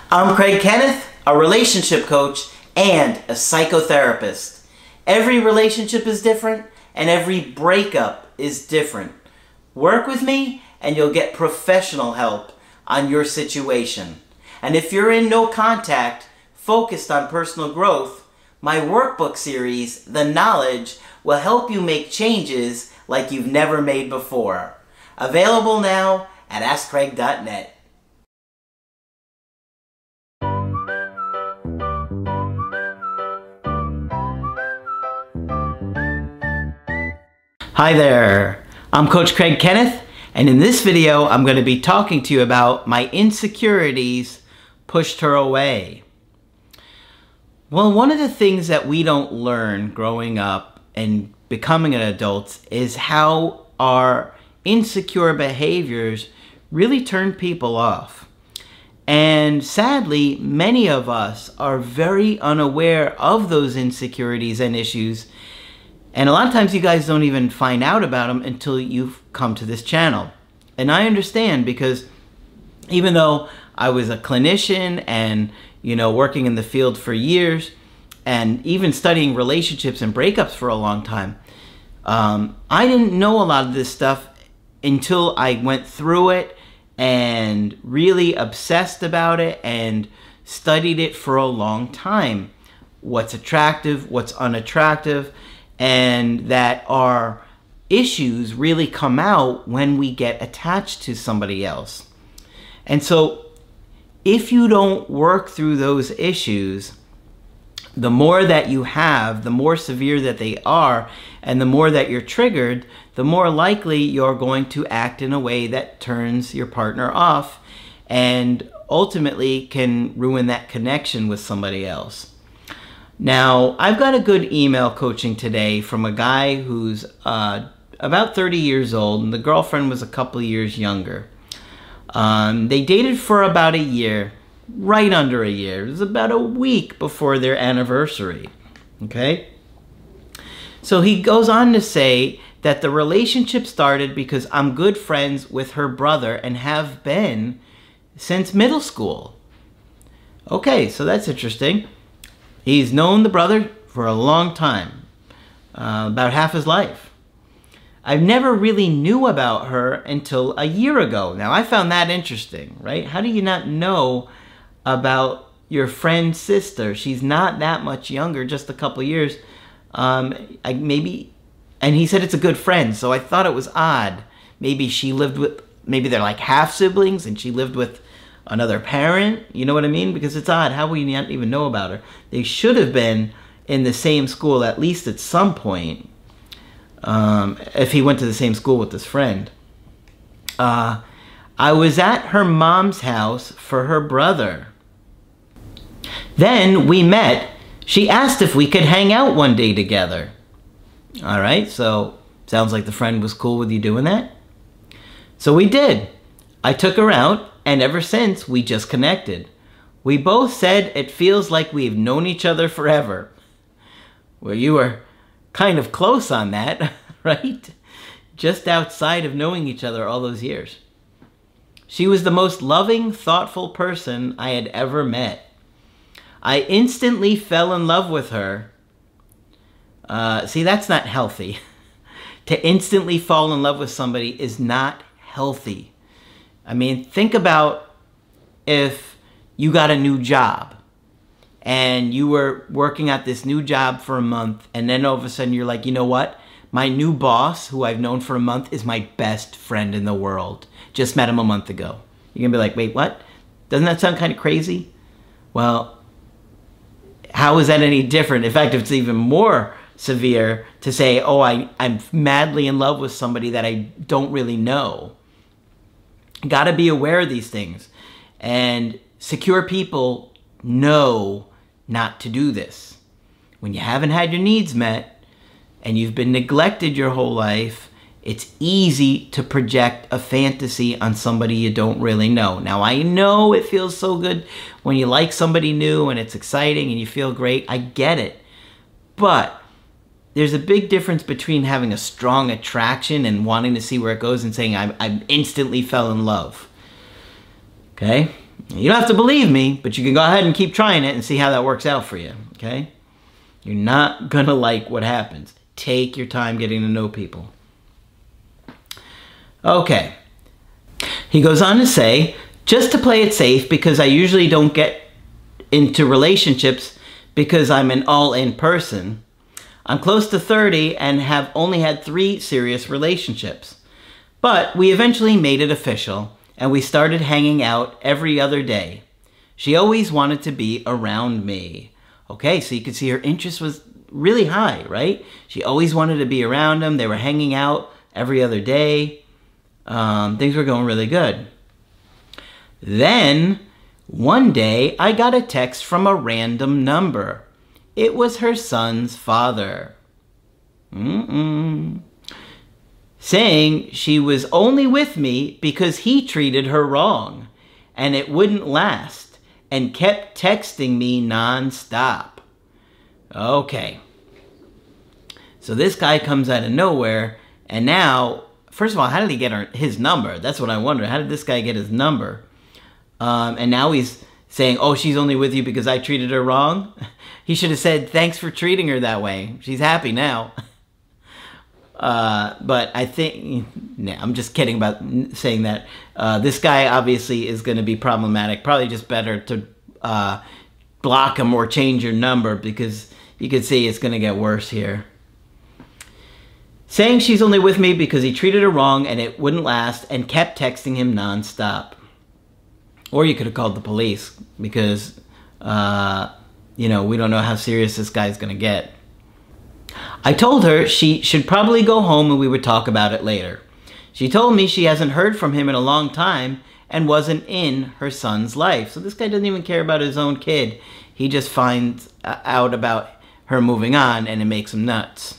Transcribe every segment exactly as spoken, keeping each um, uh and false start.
I'm Craig Kenneth, a relationship coach and a psychotherapist. Every relationship is different and every breakup is different. Work with me and you'll get professional help on your situation. And if you're in no contact, focused on personal growth, my workbook series, The Knowledge, will help you make changes like you've never made before. Available now at ask craig dot net. Hi there, I'm Coach Craig Kenneth, and in this video I'm going to be talking to you about my insecurities pushed her away. Well, one of the things that we don't learn growing up and becoming an adult is how our insecure behaviors really turn people off. And sadly, many of us are very unaware of those insecurities and issues. And a lot of times you guys don't even find out about them until you've come to this channel. And I understand, because even though I was a clinician and, you know, working in the field for years and even studying relationships and breakups for a long time, um, I didn't know a lot of this stuff until I went through it and really obsessed about it and studied it for a long time. What's attractive, what's unattractive, and that our issues really come out when we get attached to somebody else. And so if you don't work through those issues, the more that you have, the more severe that they are, and the more that you're triggered, the more likely you're going to act in a way that turns your partner off and ultimately can ruin that connection with somebody else. Now, I've got a good email coaching today from a guy who's uh, about thirty years old, and the girlfriend was a couple of years younger. Um, they dated for about a year, right under a year. It was about a week before their anniversary, okay? So he goes on to say that the relationship started because I'm good friends with her brother and have been since middle school. Okay, so that's interesting. He's known the brother for a long time, uh, about half his life. I've never really knew about her until a year ago. Now, I found that interesting, right? How do you not know about your friend's sister? She's not that much younger, just a couple years. Um, I, maybe, and he said it's a good friend, so I thought it was odd. Maybe she lived with, maybe they're like half siblings and she lived with another parent, you know what I mean? Because it's odd. How would you not even know about her? They should have been in the same school at least at some point, um, if he went to the same school with his friend. Uh, I was at her mom's house for her brother. Then we met. She asked if we could hang out one day together. All right, so sounds like the friend was cool with you doing that. So we did. I took her out. And ever since, we just connected. We both said it feels like we've known each other forever. Well, you were kind of close on that, right? Just outside of knowing each other all those years. She was the most loving, thoughtful person I had ever met. I instantly fell in love with her. Uh, see, that's not healthy. To instantly fall in love with somebody is not healthy. I mean, think about if you got a new job and you were working at this new job for a month, and then all of a sudden you're like, you know what? My new boss, who I've known for a month, is my best friend in the world. Just met him a month ago. You're going to be like, wait, what? Doesn't that sound kind of crazy? Well, how is that any different? In fact, it's even more severe to say, oh, I, I'm madly in love with somebody that I don't really know. Got to be aware of these things. And secure people know not to do this. When you haven't had your needs met and you've been neglected your whole life, it's easy to project a fantasy on somebody you don't really know. Now, I know it feels so good when you like somebody new and it's exciting and you feel great. I get it. But there's a big difference between having a strong attraction and wanting to see where it goes and saying, I, I instantly fell in love. Okay? You don't have to believe me, but you can go ahead and keep trying it and see how that works out for you, okay? You're not gonna like what happens. Take your time getting to know people. Okay. He goes on to say, just to play it safe, because I usually don't get into relationships because I'm an all-in person. I'm close to thirty and have only had three serious relationships. But we eventually made it official, and we started hanging out every other day. She always wanted to be around me. Okay, so you can see her interest was really high, right? She always wanted to be around him. They were hanging out every other day. Um, things were going really good. Then, one day, I got a text from a random number. It was her son's father. Mm-mm. Saying she was only with me because he treated her wrong, and it wouldn't last, and kept texting me nonstop. Okay. So this guy comes out of nowhere, and now, first of all, how did he get her, his number? That's what I wonder. How did this guy get his number? Um, and now he's saying, oh, she's only with you because I treated her wrong? He should have said, thanks for treating her that way. She's happy now. Uh, but I think, nah, I'm just kidding about saying that. Uh, this guy obviously is going to be problematic. Probably just better to uh, block him or change your number, because you can see it's going to get worse here. Saying she's only with me because he treated her wrong and it wouldn't last, and kept texting him nonstop. Or you could have called the police, because, uh, you know, we don't know how serious this guy's going to get. I told her she should probably go home and we would talk about it later. She told me she hasn't heard from him in a long time and wasn't in her son's life. So this guy doesn't even care about his own kid. He just finds out about her moving on, and it makes him nuts.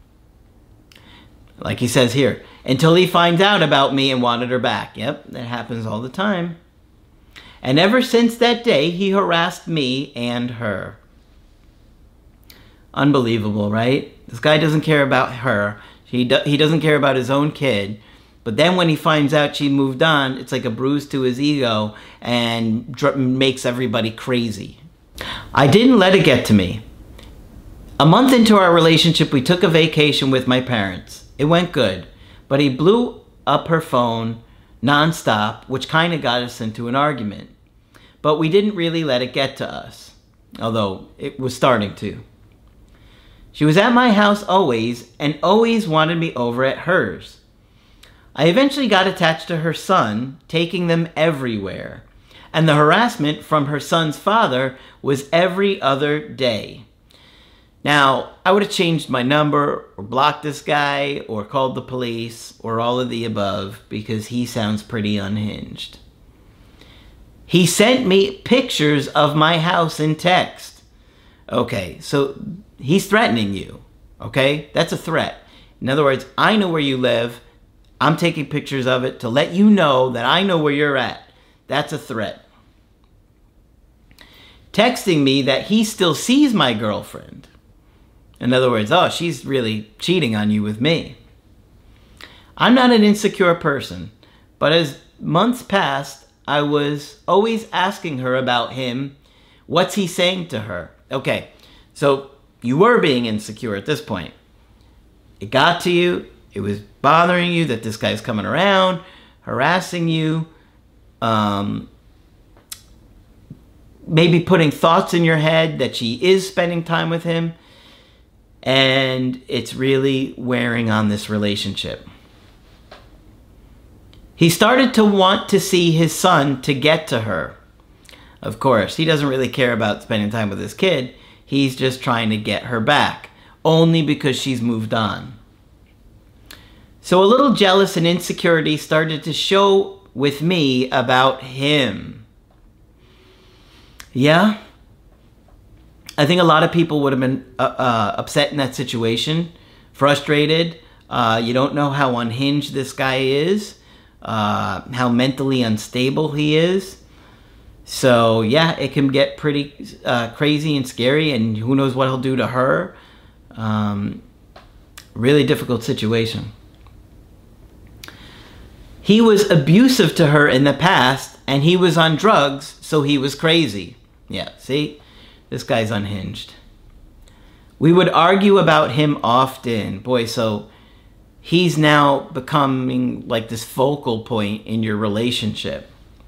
Like he says here, until he finds out about me and wanted her back. Yep, that happens all the time. And ever since that day, he harassed me and her. Unbelievable, right? This guy doesn't care about her. He, do he doesn't care about his own kid. But then when he finds out she moved on, it's like a bruise to his ego and dr makes everybody crazy. I didn't let it get to me. A month into our relationship, we took a vacation with my parents. It went good, but he blew up her phone nonstop, which kind of got us into an argument. But we didn't really let it get to us, although it was starting to. She was at my house always, and always wanted me over at hers. I eventually got attached to her son, taking them everywhere. And the harassment from her son's father was every other day. Now, I would have changed my number, or blocked this guy, or called the police, or all of the above, because he sounds pretty unhinged. He sent me pictures of my house in text. Okay, so he's threatening you, okay? That's a threat. In other words, I know where you live. I'm taking pictures of it to let you know that I know where you're at. That's a threat. Texting me that he still sees my girlfriend. In other words, oh, she's really cheating on you with me. I'm not an insecure person, but as months passed, I was always asking her about him. What's he saying to her? Okay, so you were being insecure at this point. It got to you. It was bothering you that this guy's coming around, harassing you, um, maybe putting thoughts in your head that she is spending time with him, and it's really wearing on this relationship. He started to want to see his son to get to her. Of course, he doesn't really care about spending time with his kid. He's just trying to get her back, only because she's moved on. So a little jealous and insecurity started to show with me about him. Yeah, I think a lot of people would have been uh, uh, upset in that situation, frustrated. Uh, you don't know how unhinged this guy is, uh, how mentally unstable he is. So yeah, it can get pretty uh, crazy and scary, and who knows what he'll do to her. Um, really difficult situation. He was abusive to her in the past, and he was on drugs, so he was crazy. Yeah, see? This guy's unhinged. We would argue about him often. Boy, so he's now becoming like this focal point in your relationship.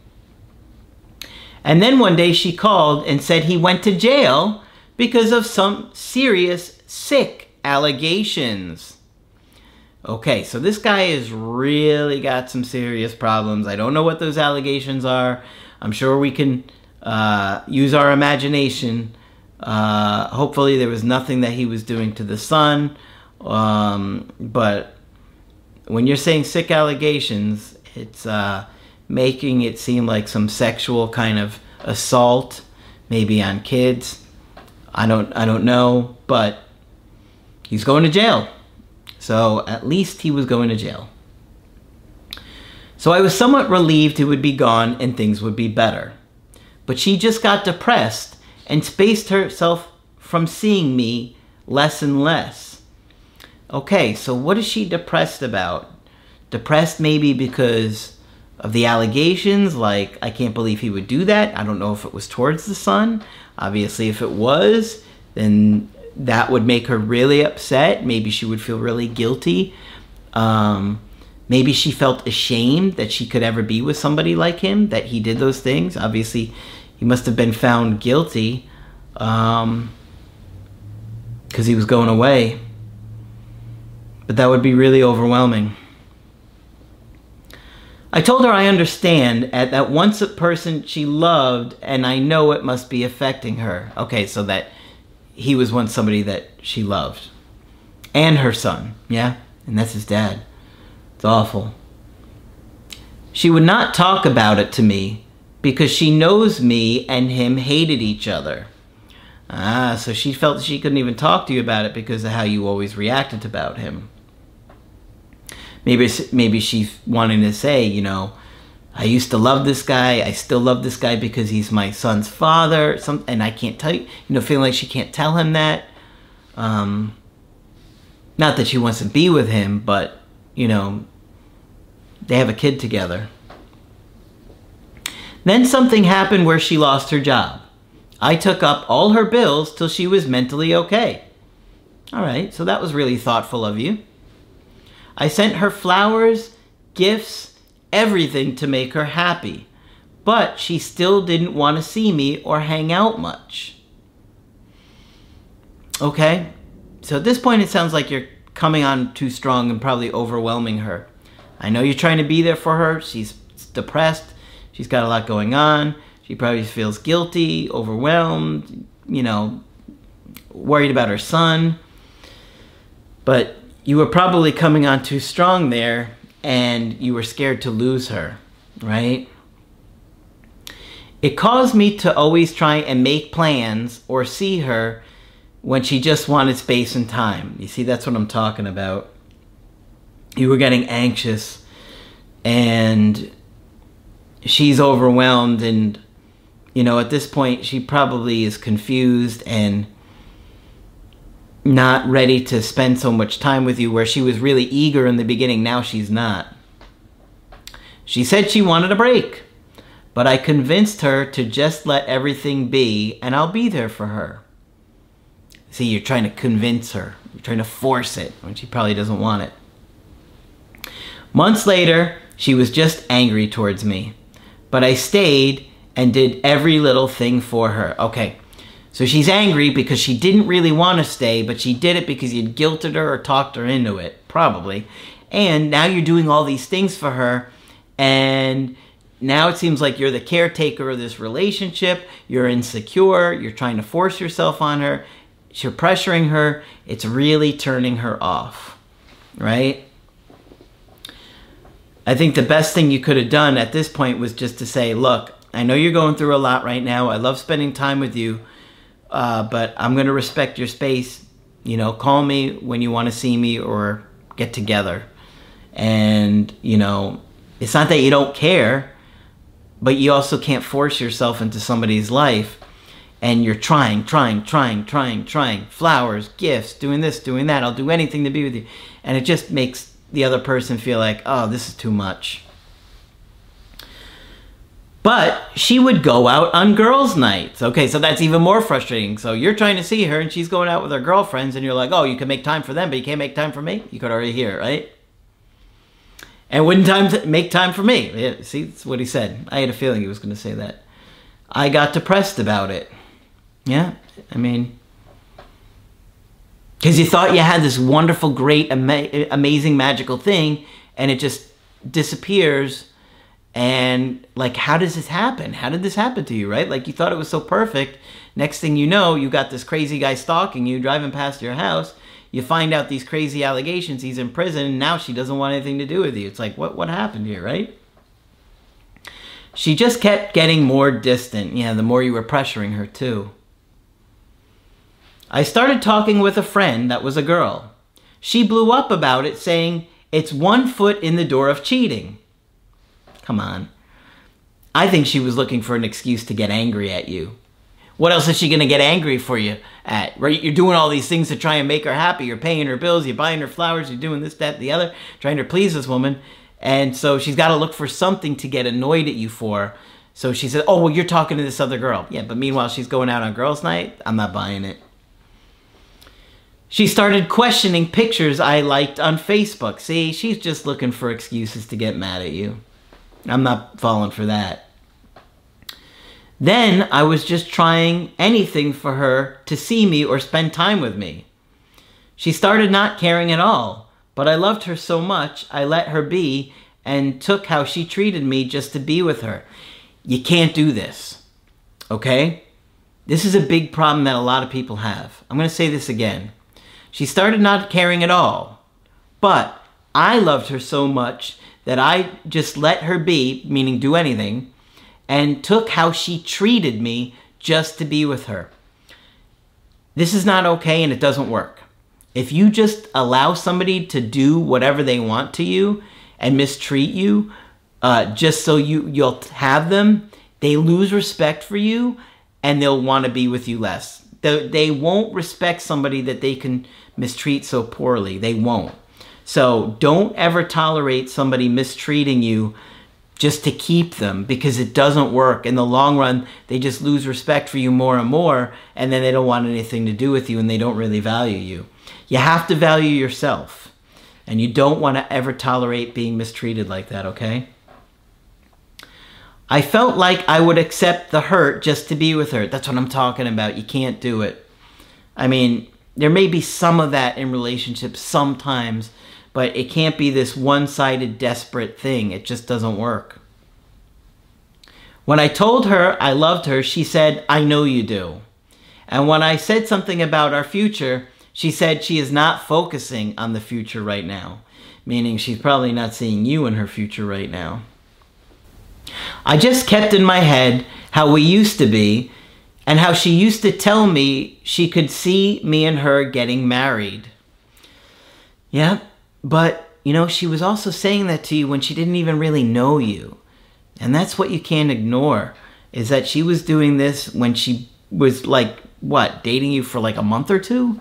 And then one day she called and said he went to jail because of some serious, sick allegations. Okay, so this guy has really got some serious problems. I don't know what those allegations are. I'm sure we can uh, use our imagination. Uh, hopefully there was nothing that he was doing to the son. Um, but when you're saying sick allegations, it's uh, making it seem like some sexual kind of assault, maybe on kids. I don't, I don't know, but he's going to jail. So at least he was going to jail. So I was somewhat relieved he would be gone and things would be better. But she just got depressed and spaced herself from seeing me less and less. Okay, so what is she depressed about? Depressed maybe because of the allegations, like, I can't believe he would do that. I don't know if it was towards the son. Obviously, if it was, then that would make her really upset. Maybe she would feel really guilty. Um, maybe she felt ashamed that she could ever be with somebody like him, that he did those things. Obviously, he must have been found guilty um, because he was going away. But that would be really overwhelming. I told her I understand at that once a person she loved, and I know it must be affecting her. Okay, so that he was once somebody that she loved. And her son, yeah? And that's his dad. It's awful. She would not talk about it to me because she knows me and him hated each other. Ah, so she felt she couldn't even talk to you about it because of how you always reacted about him. Maybe, maybe she's wanting to say, you know, I used to love this guy. I still love this guy because he's my son's father. Some, and I can't tell you, you know, feeling like she can't tell him that. Um, not that she wants to be with him, but, you know, they have a kid together. Then something happened where she lost her job. I took up all her bills till she was mentally okay. All right, so that was really thoughtful of you. I sent her flowers, gifts, everything to make her happy, but she still didn't want to see me or hang out much. Okay, so at this point it sounds like you're coming on too strong and probably overwhelming her. I know you're trying to be there for her. She's depressed. She's got a lot going on. She probably feels guilty, overwhelmed, you know, worried about her son. But you were probably coming on too strong there, and you were scared to lose her, right? It caused me to always try and make plans or see her when she just wanted space and time. You see, that's what I'm talking about. You were getting anxious, and she's overwhelmed, and, you know, at this point, she probably is confused and not ready to spend so much time with you, where she was really eager in the beginning. Now she's not. She said she wanted a break, but I convinced her to just let everything be, and I'll be there for her. See, you're trying to convince her. You're trying to force it when she probably doesn't want it. Months later, she was just angry towards me, but I stayed and did every little thing for her. Okay. So she's angry because she didn't really want to stay, but she did it because you'd guilted her or talked her into it, probably. And now you're doing all these things for her, and now it seems like you're the caretaker of this relationship. You're insecure. You're trying to force yourself on her. You're pressuring her. It's really turning her off, right? I think the best thing you could have done at this point was just to say, look, I know you're going through a lot right now. I love spending time with you. Uh, but I'm going to respect your space. You know, call me when you want to see me or get together. And, you know, it's not that you don't care, but you also can't force yourself into somebody's life. And you're trying, trying, trying, trying, trying. Flowers, gifts, doing this, doing that. I'll do anything to be with you. And it just makes the other person feel like, oh, this is too much. But she would go out on girls' nights. Okay, so that's even more frustrating. So you're trying to see her and she's going out with her girlfriends and you're like, oh, you can make time for them, but you can't make time for me? You could already hear it, right? And wouldn't time to make time for me. Yeah, see, that's what he said. I had a feeling he was going to say that. I got depressed about it. Yeah, I mean, because you thought you had this wonderful, great, ama amazing, magical thing, and it just disappears. And like, how does this happen? How did this happen to you, right? Like, you thought it was so perfect. Next thing you know, you got this crazy guy stalking you, driving past your house. You find out these crazy allegations. He's in prison, and now she doesn't want anything to do with you. It's like, what, what happened here, right? She just kept getting more distant. Yeah, the more you were pressuring her, too. I started talking with a friend that was a girl. She blew up about it, saying, it's one foot in the door of cheating. Come on. I think she was looking for an excuse to get angry at you. What else is she going to get angry for you at, right? You're doing all these things to try and make her happy. You're paying her bills. You're buying her flowers. You're doing this, that, the other, trying to please this woman. And so she's got to look for something to get annoyed at you for. So she said, oh, well, you're talking to this other girl. Yeah, but meanwhile, she's going out on girls' night. I'm not buying it. She started questioning pictures I liked on Facebook. See, she's just looking for excuses to get mad at you. I'm not falling for that. Then I was just trying anything for her to see me or spend time with me. She started not caring at all, but I loved her so much I let her be and took how she treated me just to be with her. You can't do this, okay? This is a big problem that a lot of people have. I'm going to say this again. She started not caring at all, but I loved her so much that I just let her be, meaning do anything, and took how she treated me just to be with her. This is not okay, and it doesn't work. If you just allow somebody to do whatever they want to you and mistreat you uh, just so you, you'll have them, they lose respect for you and they'll want to be with you less. They, they won't respect somebody that they can mistreat so poorly. They won't. So don't ever tolerate somebody mistreating you just to keep them, because it doesn't work. In the long run, they just lose respect for you more and more, and then they don't want anything to do with you and they don't really value you. You have to value yourself, and you don't want to ever tolerate being mistreated like that, okay? I felt like I would accept the hurt just to be with her. That's what I'm talking about. You can't do it. I mean, there may be some of that in relationships sometimes, but it can't be this one-sided, desperate thing. It just doesn't work. When I told her I loved her, she said, I know you do. And when I said something about our future, she said she is not focusing on the future right now, meaning she's probably not seeing you in her future right now. I just kept in my head how we used to be and how she used to tell me she could see me and her getting married. Yeah. But, you know, she was also saying that to you when she didn't even really know you. And that's what you can't ignore, is that she was doing this when she was like, what, dating you for like a month or two?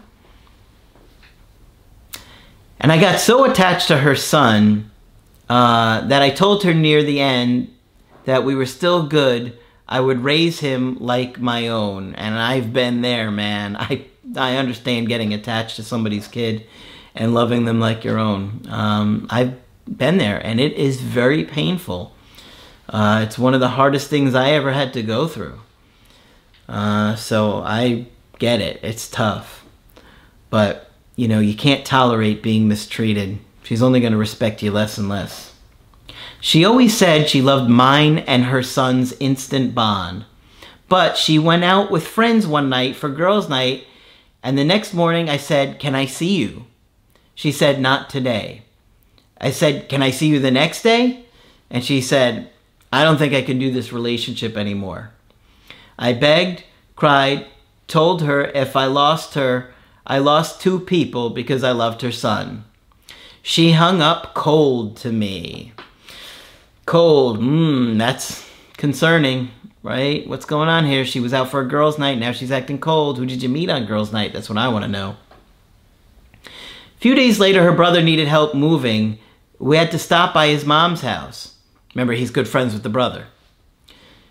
And I got so attached to her son uh, that I told her near the end that we were still good. I would raise him like my own. And I've been there, man. I, I understand getting attached to somebody's kid and loving them like your own. Um, I've been there, and it is very painful. Uh, it's one of the hardest things I ever had to go through. Uh, so I get it. It's tough. But, you know, you can't tolerate being mistreated. She's only going to respect you less and less. She always said she loved mine and her son's instant bond. But she went out with friends one night for girls' night, and the next morning I said, can I see you? She said, not today. I said, can I see you the next day? And she said, I don't think I can do this relationship anymore. I begged, cried, told her if I lost her, I lost two people because I loved her son. She hung up cold to me. Cold, mmm, that's concerning, right? What's going on here? She was out for a girls' night, now she's acting cold. Who did you meet on girls' night? That's what I want to know. A few days later, her brother needed help moving. We had to stop by his mom's house. Remember, he's good friends with the brother.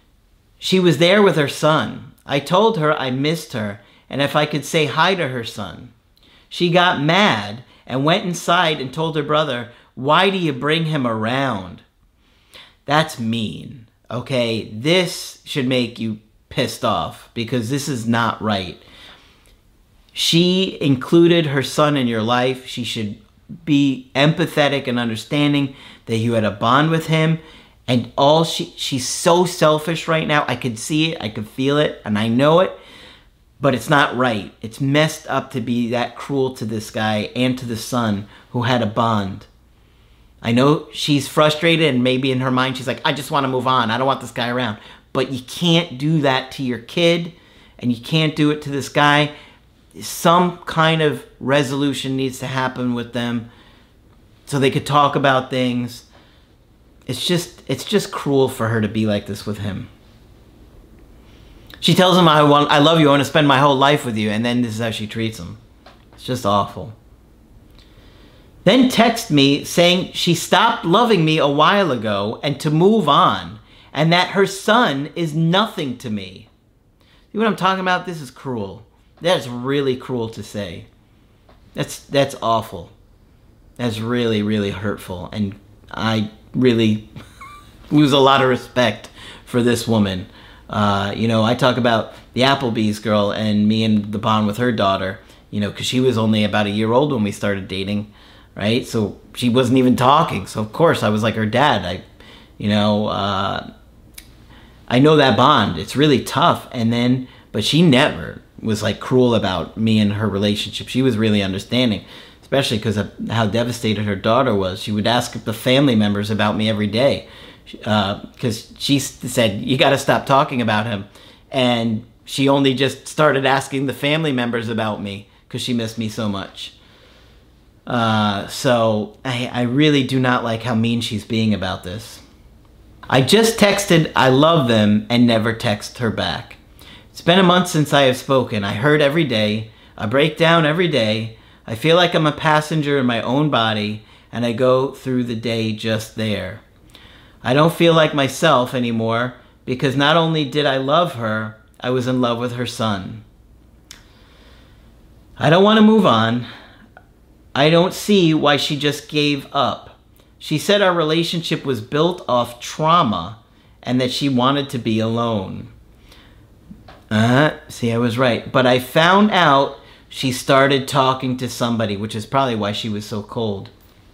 She was there with her son. I told her I missed her and if I could say hi to her son. She got mad and went inside and told her brother, "Why do you bring him around?" That's mean, okay? This should make you pissed off because this is not right. She included her son in your life. She should be empathetic and understanding that you had a bond with him. And all she, she's so selfish right now. I could see it, I could feel it, and I know it. But it's not right. It's messed up to be that cruel to this guy and to the son who had a bond. I know she's frustrated and maybe in her mind she's like, I just want to move on. I don't want this guy around. But you can't do that to your kid and you can't do it to this guy. Some kind of resolution needs to happen with them so they could talk about things. It's just, it's just cruel for her to be like this with him. She tells him, I want, I love you, I want to spend my whole life with you, and then this is how she treats him. It's just awful. Then text me saying she stopped loving me a while ago and to move on, and that her son is nothing to me. See what I'm talking about? This is cruel. That's really cruel to say. That's, that's awful. That's really, really hurtful, and I really lose a lot of respect for this woman. Uh, you know, I talk about the Applebee's girl and me and the bond with her daughter, you know, because she was only about a year old when we started dating, right? So she wasn't even talking. So, of course, I was like her dad. I, you know, uh, I know that bond. It's really tough. And then, but she never was like cruel about me and her relationship. She was really understanding, especially because of how devastated her daughter was. She would ask the family members about me every day. Because uh, she said, you got to stop talking about him. And she only just started asking the family members about me because she missed me so much. Uh, so I, I really do not like how mean she's being about this. I just texted, I love them, and never text her back. It's been a month since I have spoken. I hurt every day. I break down every day. I feel like I'm a passenger in my own body, and I go through the day just there. I don't feel like myself anymore because not only did I love her, I was in love with her son. I don't want to move on. I don't see why she just gave up. She said our relationship was built off trauma and that she wanted to be alone. Uh-huh. See, I was right. But I found out she started talking to somebody, which is probably why she was so cold.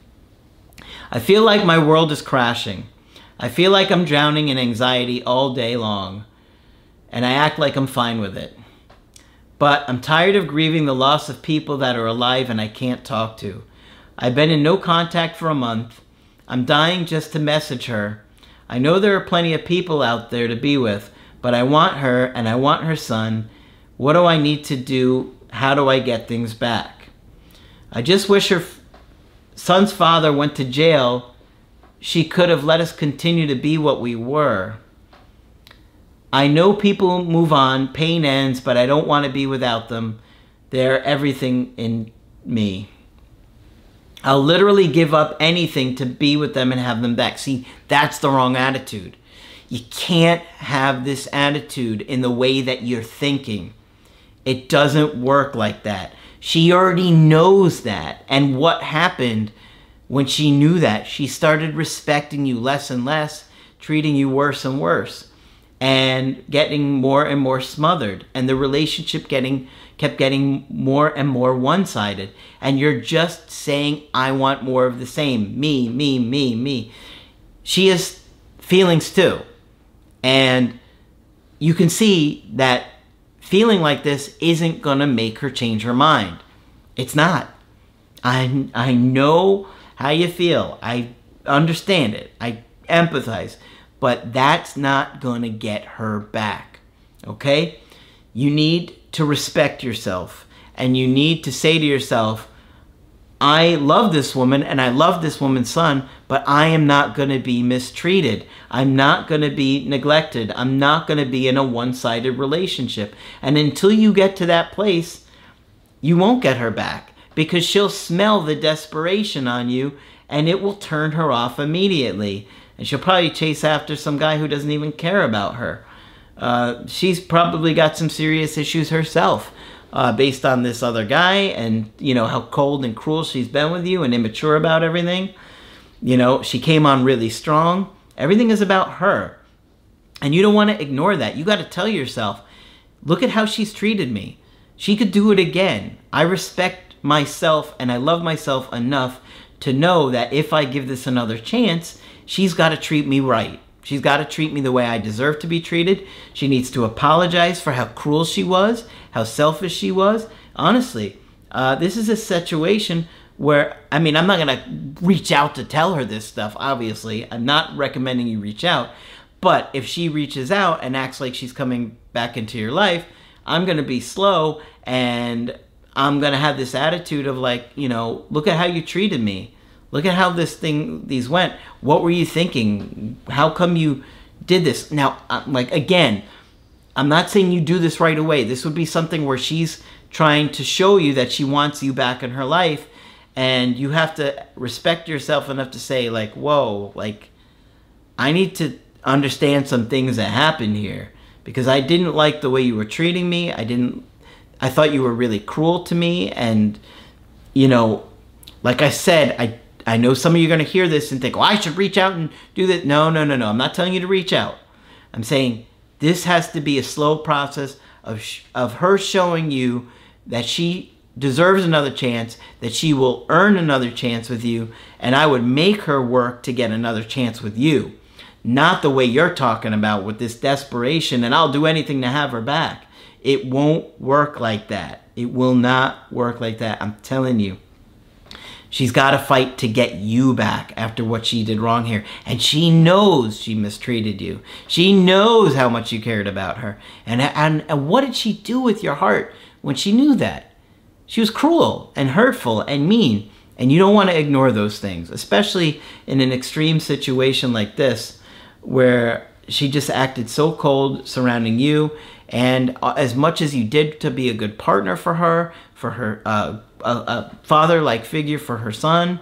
I feel like my world is crashing. I feel like I'm drowning in anxiety all day long, and I act like I'm fine with it. But I'm tired of grieving the loss of people that are alive and I can't talk to. I've been in no contact for a month. I'm dying just to message her. I know there are plenty of people out there to be with, but I want her and I want her son. What do I need to do? How do I get things back? I just wish her son's father went to jail. She could have let us continue to be what we were. I know people move on, pain ends, but I don't want to be without them. They're everything in me. I'll literally give up anything to be with them and have them back. See, that's the wrong attitude. You can't have this attitude in the way that you're thinking. It doesn't work like that. She already knows that. And what happened when she knew that? She started respecting you less and less, treating you worse and worse, and getting more and more smothered. And the relationship getting kept getting more and more one-sided. And you're just saying, I want more of the same. Me, me, me, me. She has feelings too. And you can see that feeling like this isn't going to make her change her mind. It's not. I, I know how you feel. I understand it. I empathize. But that's not going to get her back. Okay? You need to respect yourself. And you need to say to yourself, I love this woman and I love this woman's son, but I am not going to be mistreated. I'm not going to be neglected. I'm not going to be in a one-sided relationship. And until you get to that place, you won't get her back because she'll smell the desperation on you and it will turn her off immediately. And she'll probably chase after some guy who doesn't even care about her. Uh, she's probably got some serious issues herself uh, based on this other guy and, you know, how cold and cruel she's been with you and immature about everything. You know, she came on really strong. Everything is about her. And you don't want to ignore that. You got to tell yourself, look at how she's treated me. She could do it again. I respect myself and I love myself enough to know that if I give this another chance, she's got to treat me right. She's got to treat me the way I deserve to be treated. She needs to apologize for how cruel she was, how selfish she was. Honestly, uh, this is a situation where, I mean, I'm not going to reach out to tell her this stuff, obviously. I'm not recommending you reach out. But if she reaches out and acts like she's coming back into your life, I'm going to be slow and I'm going to have this attitude of like, you know, look at how you treated me. Look at how this thing, these went. What were you thinking? How come you did this? Now, like, again, I'm not saying you do this right away. This would be something where she's trying to show you that she wants you back in her life. And you have to respect yourself enough to say, like, whoa, like, I need to understand some things that happened here. Because I didn't like the way you were treating me. I didn't, I thought you were really cruel to me. And, you know, like I said, I I know some of you are going to hear this and think, oh, I should reach out and do that. No, no, no, no. I'm not telling you to reach out. I'm saying this has to be a slow process of, sh of her showing you that she deserves another chance, that she will earn another chance with you, and I would make her work to get another chance with you. Not the way you're talking about with this desperation, and I'll do anything to have her back. It won't work like that. It will not work like that. I'm telling you. She's got to fight to get you back after what she did wrong here. And she knows she mistreated you. She knows how much you cared about her. And, and, and what did she do with your heart when she knew that? She was cruel and hurtful and mean. And you don't want to ignore those things, especially in an extreme situation like this, where she just acted so cold surrounding you. And as much as you did to be a good partner for her, for her uh, a, a father-like figure for her son,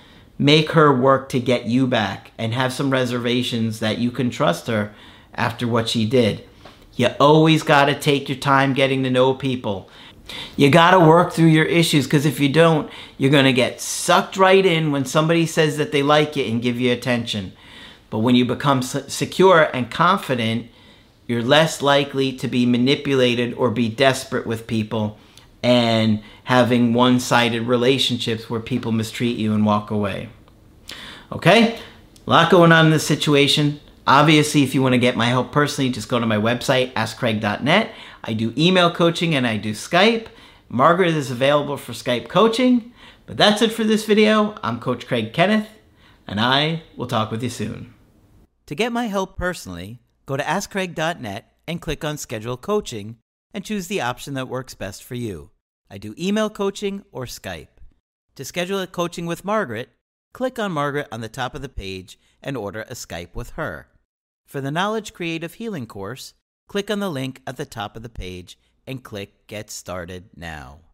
make her work to get you back and have some reservations that you can trust her after what she did. You always got to take your time getting to know people. You got to work through your issues, because if you don't, you're going to get sucked right in when somebody says that they like you and give you attention. But when you become secure and confident, you're less likely to be manipulated or be desperate with people and having one-sided relationships where people mistreat you and walk away. Okay? A lot going on in this situation. Obviously, if you want to get my help personally, just go to my website, ask craig dot net. I do email coaching and I do Skype. Margaret is available for Skype coaching. But that's it for this video. I'm Coach Craig Kenneth, and I will talk with you soon. To get my help personally, go to ask craig dot net and click on Schedule Coaching and choose the option that works best for you. I do email coaching or Skype. To schedule a coaching with Margaret, click on Margaret on the top of the page and order a Skype with her. For the Knowledge Creative Healing course, click on the link at the top of the page and click Get Started Now.